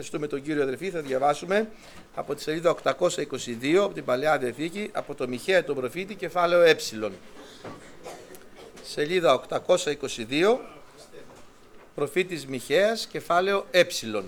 Ευχαριστούμε τον Κύριο, αδερφοί. Θα διαβάσουμε από τη σελίδα 822 από την Παλαιά Διαθήκη, από το Μιχαία τον προφήτη, κεφάλαιο Ε. Σελίδα 822, προφήτης Μιχαίας, κεφάλαιο Ε.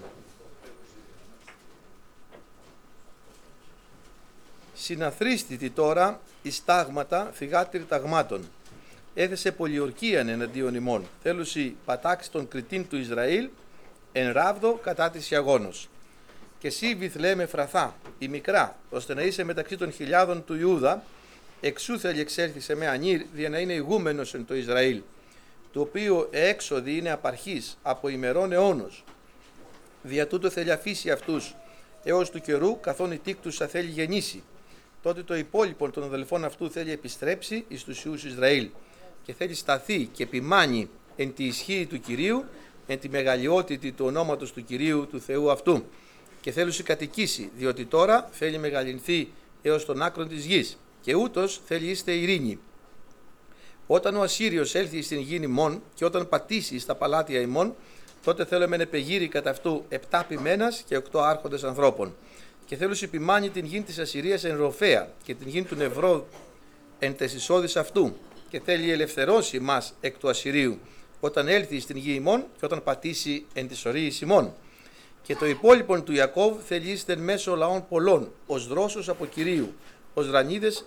Συναθρίστητη τώρα εις τάγματα φυγάτηρ ταγμάτων. Έθεσε πολιορκίαν εναντίον ημών. Θέλουσι πατάξει τον κριτήν του Ισραήλ εν ράβδο κατά της Ιαγώνος. Και εσύ Βιθλεέμ Εφραθά, η μικρά, ώστε να είσαι μεταξύ των χιλιάδων του Ιούδα, εξού θέλει εξέλθει σε με ανήρ, δια να είναι ηγούμενος εν το Ισραήλ, το οποίο έξοδη είναι απαρχής από ημερών αιώνος. Δια τούτο θέλει αφήσει αυτούς έως του καιρού, καθόν η τίκτους θα θέλει γεννήσει. Τότε το υπόλοιπο των αδελφών αυτού θέλει επιστρέψει εις τους Ιούς Ισραήλ και θέλει σταθεί και επιμάνει εν τη ισχύ του Κυρίου, εν τη μεγαλειότητη του ονόματος του Κυρίου του Θεού αυτού, και θέλουσι κατοικήσει, διότι τώρα θέλει μεγαλυνθεί έως τον άκρον της γης, και ούτως θέλει είστε ειρήνη. Όταν ο Ασσύριος έλθει στην γη ημών και όταν πατήσει στα παλάτια ημών, τότε θέλουμε να επεγείρει κατά αυτού 7 ποιμένας και 8 άρχοντες ανθρώπων. Και θέλουσι επιμάνει την γη της Ασσυρίας εν Ροφέα και την γη του Νευρό εν τες εισόδης αυτού, και θέλει ελευθερώσει μας εκ του Ασσυρίου, όταν έλθει στην γη ημών και όταν πατήσει εν της ορίης ημών. Και το υπόλοιπον του Ιακώβ θέλει είστε μέσω λαών πολλών, ως δρόσους από Κυρίου, ως ρανίδες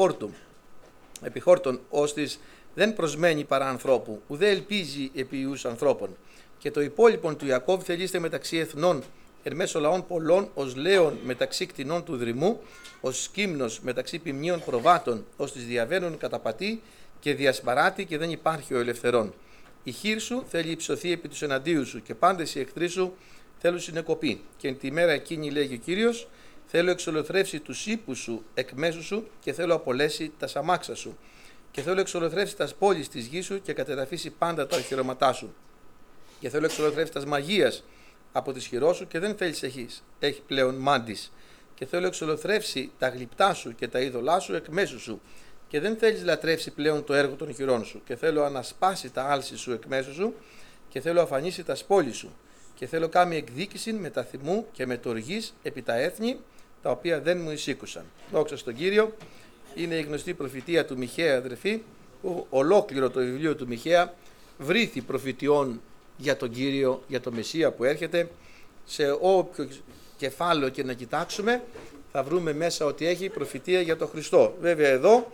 επιχόρτων, ώστις δεν προσμένει παρά ανθρώπου, ουδέ ελπίζει επί ιούς ανθρώπων. Και το υπόλοιπον του Ιακώβ θέλει είστε μεταξύ εθνών, εν μέσω λαών πολλών, ως λέων μεταξύ κτηνών του δρυμού, ως σκύμνος μεταξύ ποιμνίων προβάτων, ώστις διαβαίνουν καταπατή και διασπαράτη και δεν υπάρχει ο ελευθερών. Η χείρ σου θέλει υψωθεί επί τους εναντίου σου, και πάντες οι εχθροί σου θέλουν συνεκοπή. Και εν τη μέρα εκείνη, λέγει ο Κύριος, θέλω εξολοθρεύσει τους ύπους σου εκ μέσου σου, και θέλω απολέσει τα σαμάξα σου. Και θέλω εξολοθρεύσει τα πόλεις της γης σου, και κατεδαφίσει πάντα τα οχυρώματά σου. Και θέλω εξολοθρεύσει τα μαγείας από τις χειρός σου, και δεν θέλεις έχει πλέον μάντης. Και θέλω εξολοθρεύσει τα γλυπτά σου και τα είδωλά σου εκ μέσου σου, και δεν θέλεις λατρεύσει πλέον το έργο των χειρών σου. Και θέλω ανασπάσει τα άλση σου εκ μέσου σου, και θέλω αφανίσει τα σπόλη σου. Και θέλω κάμει εκδίκηση με τα θυμού και με τοργής επί τα έθνη, τα οποία δεν μου εισήκουσαν. Δόξα στον Κύριο. Είναι η γνωστή προφητεία του Μιχαία, αδερφοί, που ολόκληρο το βιβλίο του Μιχαία βρήθη προφητιών για τον Κύριο, για τον Μεσσία που έρχεται. Σε όποιο κεφάλαιο και να κοιτάξουμε θα βρούμε μέσα ότι έχει προφητεία για τον Χριστό. Βέβαια εδώ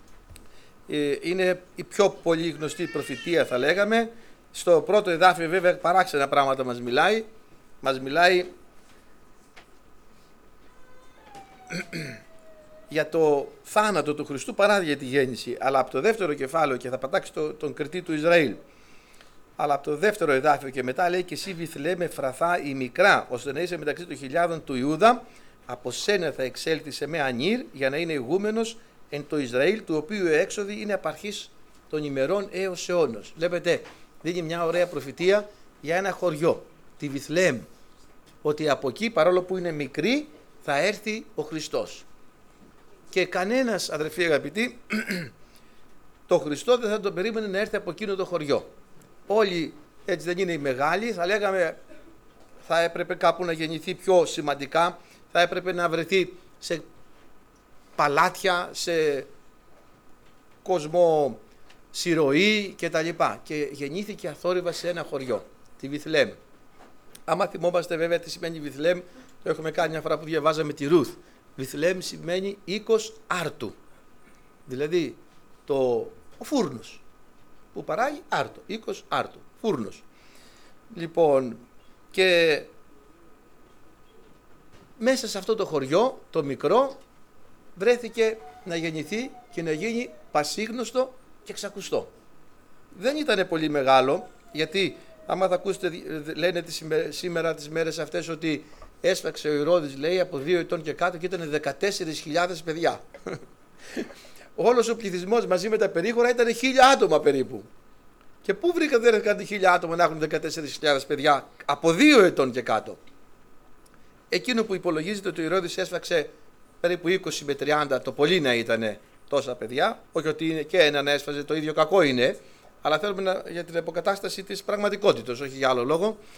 είναι η πιο πολύ γνωστή προφητεία, θα λέγαμε. Στο πρώτο εδάφιο βέβαια παράξενα πράγματα μας μιλάει. Μας μιλάει για το θάνατο του Χριστού παρά για τη γέννηση. Αλλά από το δεύτερο κεφάλαιο, και θα πατάξει τον κριτή του Ισραήλ, αλλά από το δεύτερο εδάφιο και μετά λέει, και εσύ Βιθλεέμ Εφραθά η μικρά, ώστε να είσαι μεταξύ των χιλιάδων του Ιούδα, από σένα θα εξέλθει σε με ανήρ, για να είναι ηγούμενος εν το Ισραήλ, του οποίου η έξοδη είναι απαρχής των ημερών έως αιώνος. Βλέπετε, δίνει μια ωραία προφητεία για ένα χωριό, τη Βιθλεέμ, ότι από εκεί, παρόλο που είναι μικρή, θα έρθει ο Χριστός. Και κανένας, αδερφοί αγαπητοί, το Χριστό δεν θα τον περίμενε να έρθει από εκείνο το χωριό. Όλοι, έτσι δεν είναι οι μεγάλοι, θα λέγαμε θα έπρεπε κάπου να γεννηθεί πιο σημαντικά, θα έπρεπε να βρεθεί σε παλάτια, σε κόσμο συρωή κτλ. Και γεννήθηκε αθόρυβα σε ένα χωριό, τη Βιθλεέμ. Άμα θυμόμαστε βέβαια τι σημαίνει Βιθλεέμ, το έχουμε κάνει μια φορά που διαβάζαμε τη Ρούθ. Βιθλεέμ σημαίνει οίκος άρτου, δηλαδή ο φούρνος που παράγει άρτο, οίκος άρτου, φούρνος. Λοιπόν, και μέσα σε αυτό το χωριό, το μικρό, βρέθηκε να γεννηθεί και να γίνει πασίγνωστο και ξακουστό. Δεν ήταν πολύ μεγάλο, γιατί άμα θα ακούσετε, λένε σήμερα τις μέρες αυτές ότι έσφαξε ο Ηρώδης, λέει, από 2 ετών και κάτω, και ήταν 14.000 παιδιά. Όλος ο πληθυσμός μαζί με τα περίχωρα ήταν 1.000 άτομα περίπου. Και πού βρήκατε κάτι 1.000 άτομα να έχουν 14.000 παιδιά από 2 ετών και κάτω? Εκείνο που υπολογίζεται ότι ο Ηρώδης έσφαξε περίπου 20 με 30, το πολύ να ήταν τόσα παιδιά, όχι ότι είναι και έναν έσφαζε, το ίδιο κακό είναι, αλλά θέλουμε για την αποκατάσταση της πραγματικότητας, όχι για άλλο λόγο.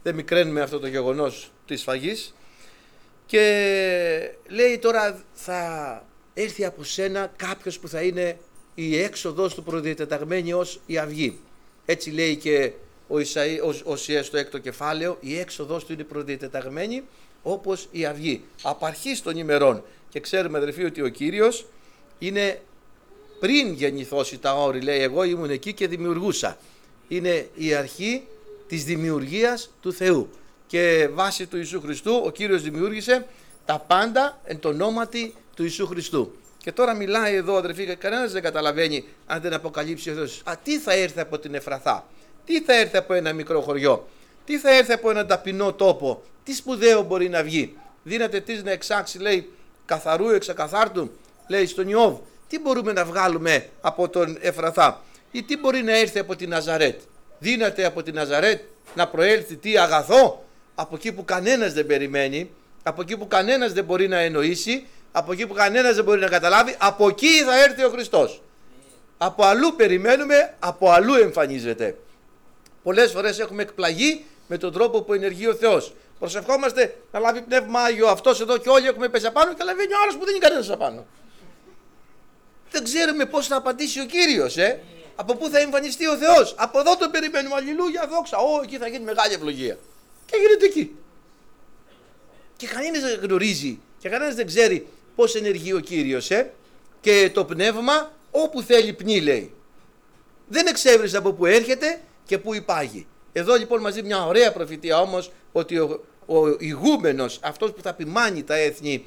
δεν μικραίνουμε αυτό το γεγονός της σφαγής. Και λέει τώρα θα έρθει από σένα κάποιος που θα είναι η έξοδος του προδιατεταγμένη ως η αυγή. Έτσι λέει και ο Οσιές στο 6ο κεφάλαιο, η έξοδος του είναι προδιατεταγμένη όπως η αυγή. Από αρχής των ημερών. Και ξέρουμε αδερφοί ότι ο Κύριος είναι πριν γεννηθώσει τα όρη, λέει εγώ ήμουν εκεί και δημιουργούσα. Είναι η αρχή της δημιουργίας του Θεού. Και βάσει του Ιησού Χριστού ο Κύριος δημιούργησε τα πάντα εν το ονόματι του Ιησού Χριστού. Και τώρα μιλάει εδώ αδερφοί και κανένας δεν καταλαβαίνει αν δεν αποκαλύψει ο Θεός. Τι θα έρθει από την Εφραθά, τι θα έρθει από ένα μικρό χωριό, τι θα έρθει από έναν ταπεινό τόπο, τι σπουδαίο μπορεί να βγει. Δύναται τις να εξάξει, λέει, καθαρού εξακαθάρτου, λέει στον Ιώβ. Τι μπορούμε να βγάλουμε από τον Εφραθά ή τι μπορεί να έρθει από την Ναζαρέτ. Δύναται από την Ναζαρέτ να προέλθει τι αγαθό, από εκεί που κανένας δεν περιμένει, από εκεί που κανένας δεν μπορεί να εννοήσει, από εκεί που κανένας δεν μπορεί να καταλάβει, από εκεί θα έρθει ο Χριστός. Από αλλού περιμένουμε, από αλλού εμφανίζεται. Πολλές φορές έχουμε εκπλαγεί με τον τρόπο που ενεργεί ο Θεός. Προσευχόμαστε να λάβει πνεύμα Άγιο αυτός εδώ και όλοι έχουμε πέσει απάνω και λαβαίνει ο άλλος που δεν είναι κανένας απάνω. Δεν ξέρουμε πώς θα απαντήσει ο Κύριος, από πού θα εμφανιστεί ο Θεός. Από εδώ τον περιμένουμε, αλληλούια, δόξα. Εκεί θα γίνει μεγάλη ευλογία. Και γίνεται εκεί. Και κανένας δεν γνωρίζει και κανένας δεν ξέρει πώς ενεργεί ο Κύριος. Και το πνεύμα όπου θέλει πνί, λέει. Δεν εξέβρισε από πού έρχεται και πού υπάγει. Εδώ λοιπόν μας δίνει μια ωραία προφητεία όμως ότι ο ηγούμενος, αυτός που θα ποιμάνει τα έθνη,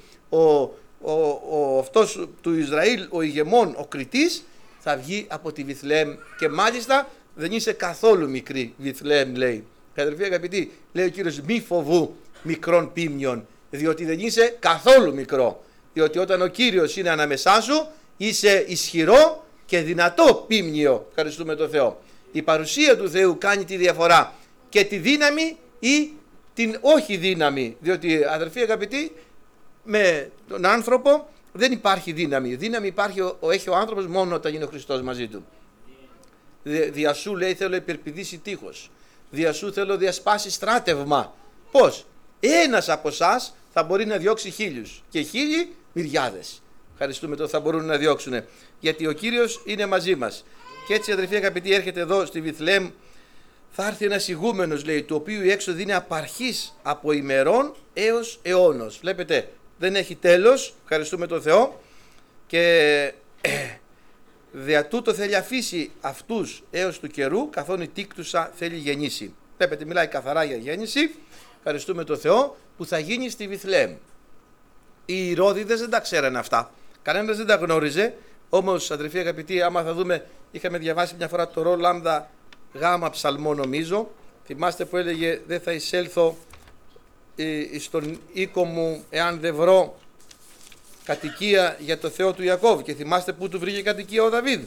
αυτός του Ισραήλ, ο ηγεμόν, ο κριτής, θα βγει από τη Βιθλεέμ. Και μάλιστα δεν είσαι καθόλου μικρή Βιθλεέμ, λέει. Αδερφοί αγαπητοί, λέει ο Κύριος, μη φοβού μικρών πίμνιων, διότι δεν είσαι καθόλου μικρό. Διότι όταν ο Κύριος είναι ανάμεσά σου, είσαι ισχυρό και δυνατό πίμνιο. Ευχαριστούμε τον Θεό. Η παρουσία του Θεού κάνει τη διαφορά και τη δύναμη ή την όχι δύναμη. Διότι αδερφοί αγαπητοί, με τον άνθρωπο δεν υπάρχει δύναμη. Δύναμη έχει ο άνθρωπος μόνο όταν είναι ο Χριστός μαζί του. Δια σου, λέει, θέλω υπερπηδήσει τείχος. Δια σου θέλω διασπάσει στράτευμα. Πώς? Ένας από εσάς θα μπορεί να διώξει 1000 και 1000 μυριάδες. Ευχαριστούμε το θα μπορούν να διώξουν. Γιατί ο Κύριος είναι μαζί μας. Και έτσι αδερφοί αγαπητοί, έρχεται εδώ στη Βιθλεέμ, θα έρθει ένας ηγούμενος, λέει, του οποίου η έξοδο είναι απαρχής από ημερών έως αιώνος. Βλέπετε, δεν έχει τέλος, ευχαριστούμε τον Θεό, και δια τούτο θέλει αφήσει αυτούς έως του καιρού, καθόν η τίκτουσα θέλει γεννήσει. Βλέπετε, μιλάει καθαρά για γέννηση, ευχαριστούμε τον Θεό, που θα γίνει στη Βιθλεέμ. Οι Ηρώδηδες δεν τα ξέρανε αυτά, κανένας δεν τα γνώριζε. Όμως αδερφοί αγαπητοί, άμα θα δούμε, είχαμε διαβάσει μια φορά το ρο λάμδα γάμα ψαλμό, νομίζω. Θυμάστε που έλεγε δεν θα εισέλθω στον οίκο μου εάν δεν βρω κατοικία για το Θεό του Ιακώβ. Και θυμάστε που του βρήκε κατοικία ο Δαβίδ.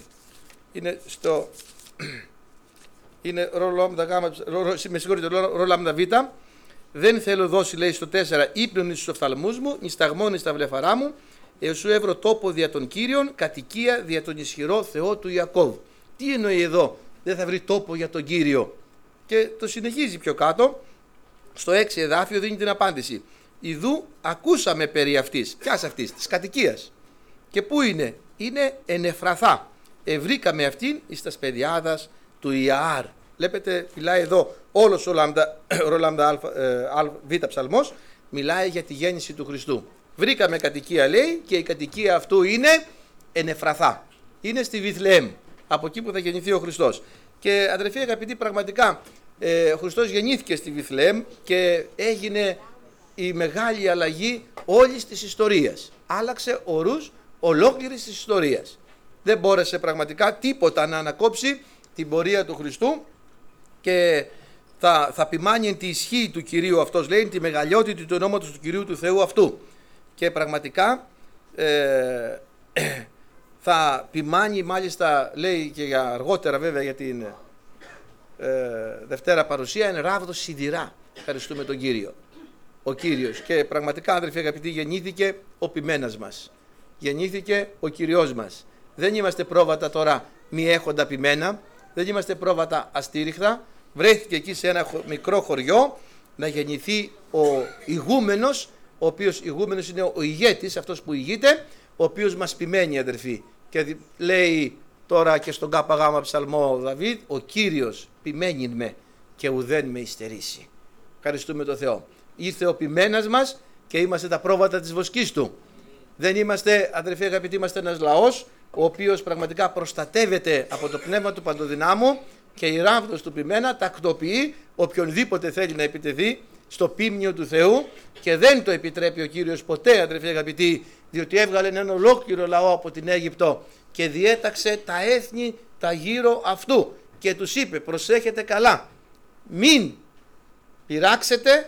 Είναι ρο λάμδα γάμα, με συγχωρείτε, ρο λάμδα β. Δεν θέλω δώσει, λέει, στο 4, ύπνον εις τους οφθαλμούς μου, νησταγμόν εις τα βλεφαρά μου, έως σου έβρω τόπο δια των Κύριων, κατοικία δια τον ισχυρό Θεό του Ιακώβ. Τι εννοεί εδώ, δεν θα βρει τόπο για τον Κύριο? Και το συνεχίζει πιο κάτω, στο 6 εδάφιο δίνει την απάντηση. Ιδού ακούσαμε περί αυτής, ποιας αυτής, της κατοικίας. Και πού είναι? Είναι εν Εφραθά. Ευρήκαμε αυτήν εις τας παιδιάδας του Ιαάρ. Βλέπετε, μιλάει εδώ όλος ο λάμδα β ψαλμός, μιλάει για τη γέννηση του Χριστού. Βρήκαμε κατοικία, λέει, και η κατοικία αυτού είναι εν Εφραθά. Είναι στη Βιθλεέμ, από εκεί που θα γεννηθεί ο Χριστός. Και αδερφοί αγαπητοί, πραγματικά ο Χριστός γεννήθηκε στη Βιθλεέμ και έγινε η μεγάλη αλλαγή όλης της ιστορίας. Άλλαξε ορούς ολόκληρης της ιστορίας. Δεν μπόρεσε πραγματικά τίποτα να ανακόψει την πορεία του Χριστού και θα ποιμάνει τη ισχύ του Κυρίου αυτός, λέει, τη μεγαλειότητα του ονόματος του Κυρίου του Θεού αυτού. Και πραγματικά θα ποιμάνει, μάλιστα λέει και για αργότερα βέβαια για την Δευτέρα παρουσία, είναι ράβδος σιδηρά. Ευχαριστούμε τον Κύριο. Ο Κύριος. Και πραγματικά αδερφοί αγαπητοί, γεννήθηκε ο ποιμένας μας. Γεννήθηκε ο Κυριός μας. Δεν είμαστε πρόβατα τώρα μη έχοντα ποιμένα, δεν είμαστε πρόβατα αστήριχτα. Βρέθηκε εκεί σε ένα μικρό χωριό να γεννηθεί ο ηγούμενος, ο οποίος ηγούμενος είναι ο ηγέτης, αυτός που ηγείται, ο οποίος μας ποιμένει, αδερφοί. Και λέει τώρα και στον ΚΓ ψαλμό ο Δαβίδ, ο Κύριος ποιμένει με και ουδέν με υστερήσει. Ευχαριστούμε τον Θεό. Ήρθε ο ποιμένας μας και είμαστε τα πρόβατα της βοσκής του. Δεν είμαστε, αδερφοί αγαπητοί, είμαστε ένας λαός ο οποίος πραγματικά προστατεύεται από το πνεύμα του Παντοδυνάμου και η ράβδος του ποιμένα τακτοποιεί οποιονδήποτε θέλει να επιτεθεί στο ποίμνιο του Θεού και δεν το επιτρέπει ο Κύριος ποτέ, αδερφοί αγαπητοί, διότι έβγαλε έναν ολόκληρο λαό από την Αίγυπτο και διέταξε τα έθνη τα γύρω αυτού και τους είπε, προσέχετε καλά, μην πειράξετε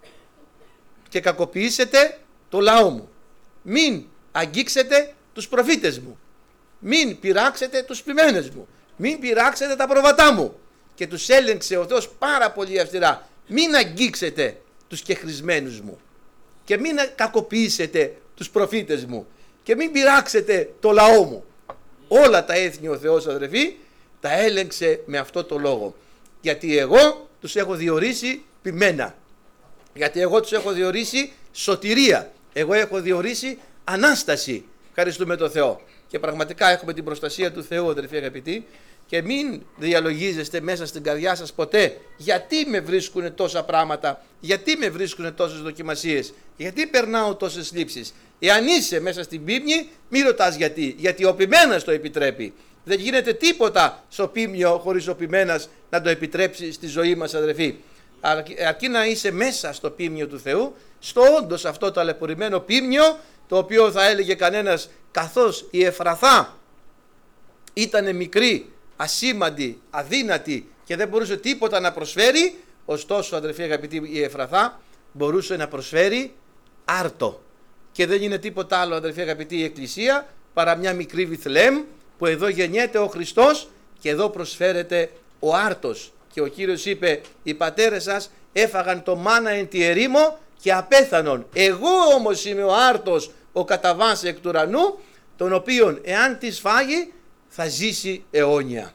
και κακοποιήσετε το λαό μου, μην αγγίξετε τους προφήτες μου, μην πειράξετε τους ποιμένες μου, μην πειράξετε τα προβατά μου. Και τους έλεγξε ο Θεός πάρα πολύ αυστηρά, μην αγγίξετε τους κεχρισμένους μου και μην κακοποιήσετε τους προφήτες μου και μην πειράξετε το λαό μου. Όλα τα έθνη ο Θεός, αδερφοί, τα έλεγξε με αυτό το λόγο, γιατί εγώ τους έχω διορίσει ποιμένα, γιατί εγώ τους έχω διορίσει σωτηρία, εγώ έχω διορίσει Ανάσταση. Ευχαριστούμε τον Θεό. Και πραγματικά έχουμε την προστασία του Θεού, αδερφοί αγαπητοί, και μην διαλογίζεστε μέσα στην καρδιά σας ποτέ γιατί με βρίσκουν τόσα πράγματα, γιατί με βρίσκουν τόσες δοκιμασίες, γιατί περνάω τόσες λήψεις. Εάν είσαι μέσα στην πίμνη, μη ρωτάς γιατί, γιατί ο ποιμένας το επιτρέπει. Δεν γίνεται τίποτα στο πίμνιο χωρίς ο ποιμένας να το επιτρέψει στη ζωή μας, αδερφοί. Αρκεί να είσαι μέσα στο πίμνιο του Θεού, στο όντως αυτό το ταλαιπωρημένο πίμνιο, το οποίο θα έλεγε κανένας, καθώς η Εφραθά ήταν μικρή, ασήμαντη, αδύνατη και δεν μπορούσε τίποτα να προσφέρει, ωστόσο, αδερφοί αγαπητοί, η Εφραθά μπορούσε να προσφέρει άρτο. Και δεν είναι τίποτα άλλο, αδερφοί αγαπητοί, η Εκκλησία παρά μια μικρή Βιθλεέμ, που εδώ γεννιέται ο Χριστός και εδώ προσφέρεται ο άρτος. Και ο Κύριος είπε, οι πατέρες σας έφαγαν το μάνα εν τη ερήμο και απέθανον. Εγώ όμως είμαι ο άρτος, ο κατά βάση εκ του ουρανού, τον οποίον εάν της φάγει θα ζήσει αιώνια.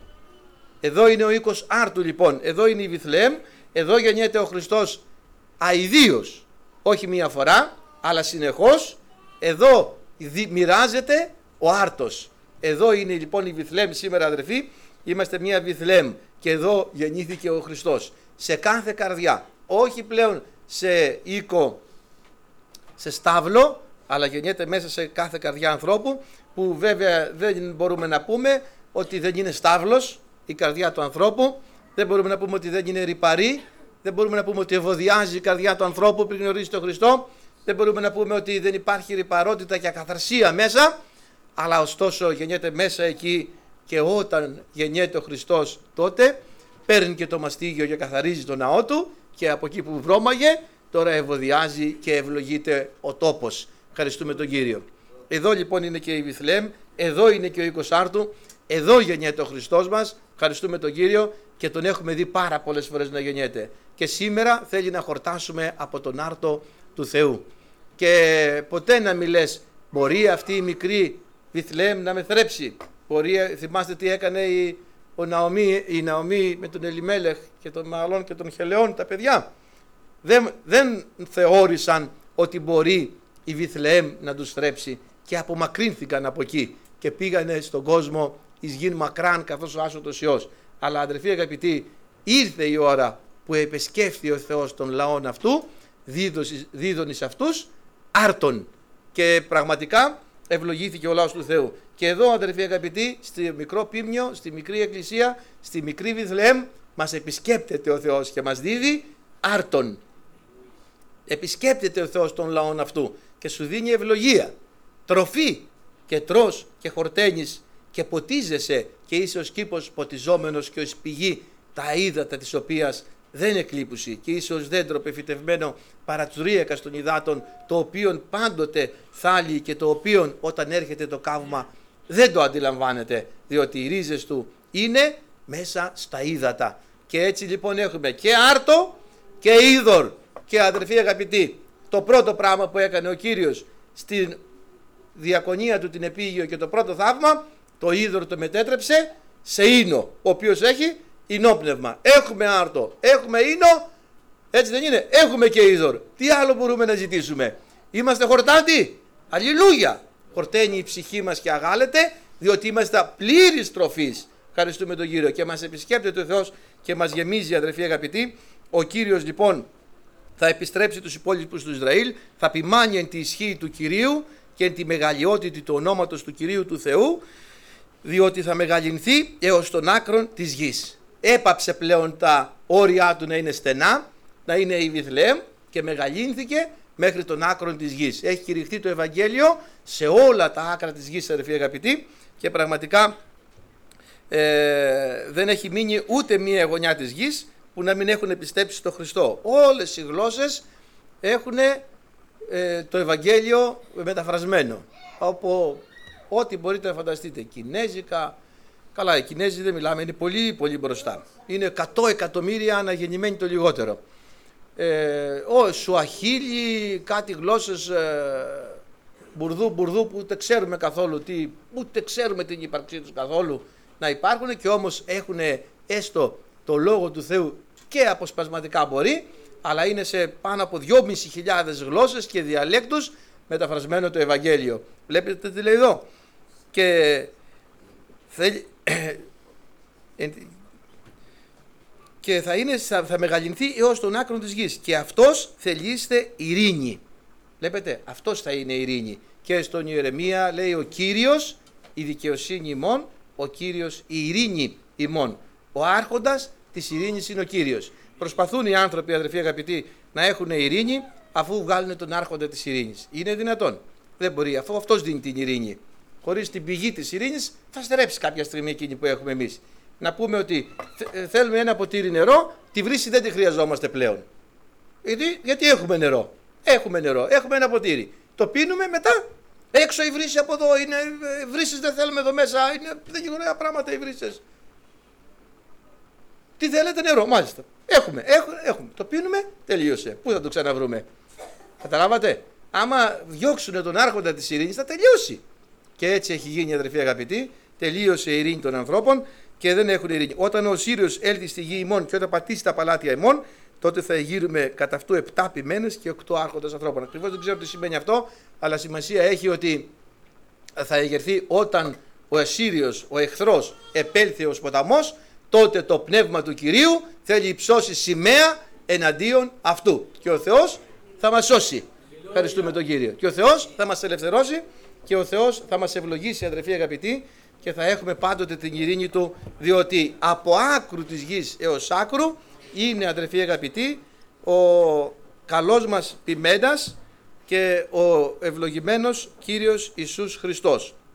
Εδώ είναι ο οίκος άρτου λοιπόν, εδώ είναι η Βιθλεέμ, εδώ γεννιέται ο Χριστός αηδίως, όχι μία φορά, αλλά συνεχώς, εδώ μοιράζεται ο άρτος. Εδώ είναι λοιπόν η Βιθλεέμ σήμερα, αδερφοί, είμαστε μία Βιθλεέμ και εδώ γεννήθηκε ο Χριστός. Σε κάθε καρδιά, όχι πλέον σε οίκο, σε στάβλο, αλλά γεννιέται μέσα σε κάθε καρδιά ανθρώπου, που βέβαια δεν μπορούμε να πούμε ότι δεν είναι στάβλος η καρδιά του ανθρώπου, δεν μπορούμε να πούμε ότι δεν είναι ρυπαρή, δεν μπορούμε να πούμε ότι ευωδιάζει η καρδιά του ανθρώπου πριν γνωρίζει τον Χριστό, δεν μπορούμε να πούμε ότι δεν υπάρχει ρυπαρότητα και ακαθαρσία μέσα, αλλά ωστόσο γεννιέται μέσα εκεί και όταν γεννιέται ο Χριστός τότε παίρνει και το μαστίγιο και καθαρίζει το ναό του και από εκεί που βρώμαγε τώρα ευωδιάζει και ευλογείται ο τόπος. Ευχαριστούμε τον Κύριο. Εδώ λοιπόν είναι και η Βιθλεέμ, εδώ είναι και ο οίκος άρτου, εδώ γεννιέται ο Χριστός μας, ευχαριστούμε τον Κύριο και τον έχουμε δει πάρα πολλές φορές να γεννιέται. Και σήμερα θέλει να χορτάσουμε από τον άρτο του Θεού. Και ποτέ να μην λες, μπορεί αυτή η μικρή Βιθλεέμ να με θρέψει. Θυμάστε τι έκανε η Ναομή με τον Ελιμέλεχ και τον Μαλών και τον Χελεών, τα παιδιά. Δεν θεώρησαν ότι μπορεί η Βιθλεέμ να τους θρέψει και απομακρύνθηκαν από εκεί και πήγανε στον κόσμο εις γην μακράν καθώς ο άσωτος Υιός. Αλλά αδερφοί αγαπητοί, ήρθε η ώρα που επεσκέφθη ο Θεός των λαών αυτού, δίδων εις αυτούς άρτων, και πραγματικά ευλογήθηκε ο λαός του Θεού. Και εδώ, αδερφοί αγαπητοί, στη μικρό πίμνιο, στη μικρή εκκλησία, στη μικρή Βιθλεέμ, μας επισκέπτεται ο Θεός και μας δίδει άρτων. Επισκέπτεται ο Θεός των λαών αυτού και σου δίνει ευλογία, τροφή, και τρως και χορταίνεις και ποτίζεσαι και είσαι ως κήπος ποτιζόμενος και ως πηγή τα ύδατα της οποίας δεν εκλείπουσι, και είσαι ως δέντρο πεφυτευμένο παρατσουρίακας των υδάτων, το οποίον πάντοτε θάλει και το οποίον όταν έρχεται το καύμα δεν το αντιλαμβάνεται, διότι οι ρίζες του είναι μέσα στα ύδατα. Και έτσι λοιπόν έχουμε και άρτο και είδωρ. Και αδερφοί αγαπητοί, το πρώτο πράγμα που έκανε ο Κύριος στην διακονία του την επίγειο και το πρώτο θαύμα, το είδωρ το μετέτρεψε σε ίνο, ο οποίος έχει ινόπνευμα. Έχουμε άρτο, έχουμε ίνο, Έτσι δεν είναι? Έχουμε και είδωρ. Τι άλλο μπορούμε να ζητήσουμε? Είμαστε χορτάτοι. Αλληλούια. Χορταίνει η ψυχή μας και αγάλεται, διότι είμαστε πλήρης τροφής. Ευχαριστούμε τον Κύριο και μας επισκέπτεται ο Θεός και μας γεμίζει, αδερφοί αγαπητοί. Ο Κύριος λοιπόν θα επιστρέψει τους υπόλοιπους του Ισραήλ, θα ποιμάνει εν τη ισχύ του Κυρίου και εν τη μεγαλειότητα του ονόματος του Κυρίου του Θεού, διότι θα μεγαλυνθεί έως τον άκρον της γης. Έπαψε πλέον τα όρια του να είναι στενά, να είναι η Βιθλεέμ, και μεγαλύνθηκε μέχρι τον άκρον της γης. Έχει κηρυχθεί το Ευαγγέλιο σε όλα τα άκρα της γης, αδερφοί αγαπητοί, και πραγματικά δεν έχει μείνει ούτε μία γωνιά της γης που να μην έχουν πιστέψει στο Χριστό. Όλες οι γλώσσες έχουν το Ευαγγέλιο μεταφρασμένο, από ό,τι μπορείτε να φανταστείτε. Κινέζικα, καλά, οι Κινέζοι δεν μιλάμε, είναι πολύ πολύ μπροστά. Είναι 100 εκατομμύρια αναγεννημένοι το λιγότερο. Σουαχίλι, κάτι γλώσσες μπουρδού που ούτε ξέρουμε καθόλου ούτε ξέρουμε την ύπαρξή τους καθόλου να υπάρχουν, και όμως έχουν έστω το Λόγο του Θεού και αποσπασματικά μπορεί, αλλά είναι σε πάνω από 2.500 γλώσσες και διαλέκτους μεταφρασμένο το Ευαγγέλιο. Βλέπετε τι λέει εδώ? Και θα μεγαλυνθεί έως τον άκρο της γης, και αυτός θελήστε ειρήνη. Βλέπετε, αυτός θα είναι ειρήνη. Και στον Ιερεμία λέει ο Κύριος η δικαιοσύνη ημών, ο Κύριος η ειρήνη ημών. Ο άρχοντας της ειρήνης είναι ο Κύριος. Προσπαθούν οι άνθρωποι, αδερφοί αγαπητοί, να έχουν ειρήνη αφού βγάλουν τον άρχοντα της ειρήνης. Είναι δυνατόν? Δεν μπορεί, αφού αυτός δίνει την ειρήνη. Χωρίς την πηγή της ειρήνης θα στερέψει κάποια στιγμή εκείνη που έχουμε εμείς. Να πούμε ότι θέλουμε ένα ποτήρι νερό, τη βρύση δεν τη χρειαζόμαστε πλέον. Γιατί έχουμε νερό. Έχουμε νερό, έχουμε ένα ποτήρι. Το πίνουμε, μετά έξω η βρύση από εδώ. Είναι βρύσες, δεν θέλουμε εδώ μέσα. Δεν είναι ωραία πράγματα οι βρύσες. Τι θέλετε? Νερό, μάλιστα. Έχουμε. Το πίνουμε, τελείωσε. Πού θα το ξαναβρούμε? Καταλάβατε? Άμα διώξουν τον άρχοντα της ειρήνης θα τελειώσει. Και έτσι έχει γίνει, αδερφοί αγαπητοί. Τελείωσε η ειρήνη των ανθρώπων και δεν έχουν ειρήνη. Όταν ο Σύριος έλθει στη γη ημών και όταν πατήσει τα παλάτια ημών, τότε θα γύρουμε κατά αυτού 7 ποιμένες και 8 άρχοντες ανθρώπων. Ακριβώς δεν ξέρω τι σημαίνει αυτό, αλλά σημασία έχει ότι θα εγερθεί όταν ο Ασσύριος, ο εχθρός, επέλθει ως ποταμός, τότε το πνεύμα του Κυρίου θέλει υψώσει σημαία εναντίον αυτού. Και ο Θεός θα μας σώσει. Ευχαριστούμε τον Κύριο. Και ο Θεός θα μας ελευθερώσει και ο Θεός θα μας ευλογήσει, αδερφοί αγαπητοί, και θα έχουμε πάντοτε την ειρήνη Του, διότι από άκρου της γης έως άκρου είναι, αδερφοί αγαπητοί, ο καλός μας ποιμένας και ο ευλογημένος Κύριος Ιησούς Χριστός.